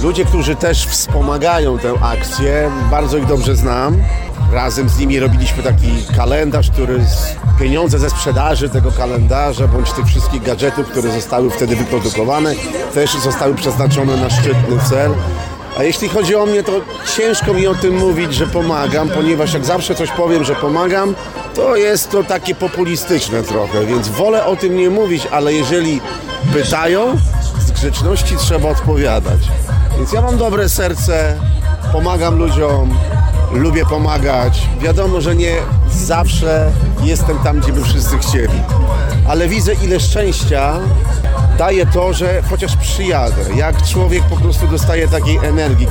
Ludzie, którzy też wspomagają tę akcję, bardzo ich dobrze znam. Razem z nimi robiliśmy taki kalendarz, pieniądze ze sprzedaży tego kalendarza, bądź tych wszystkich gadżetów, które zostały wtedy wyprodukowane, też zostały przeznaczone na szczytny cel. A jeśli chodzi o mnie, to ciężko mi o tym mówić, że pomagam, ponieważ jak zawsze coś powiem, że pomagam, to jest to takie populistyczne trochę, więc wolę o tym nie mówić, ale jeżeli pytają, z grzeczności trzeba odpowiadać. Więc ja mam dobre serce, pomagam ludziom, lubię pomagać. Wiadomo, że nie zawsze jestem tam, gdzie by wszyscy chcieli, ale widzę, ile szczęścia daje to, że chociaż przyjadę. Jak człowiek po prostu dostaje takiej energii,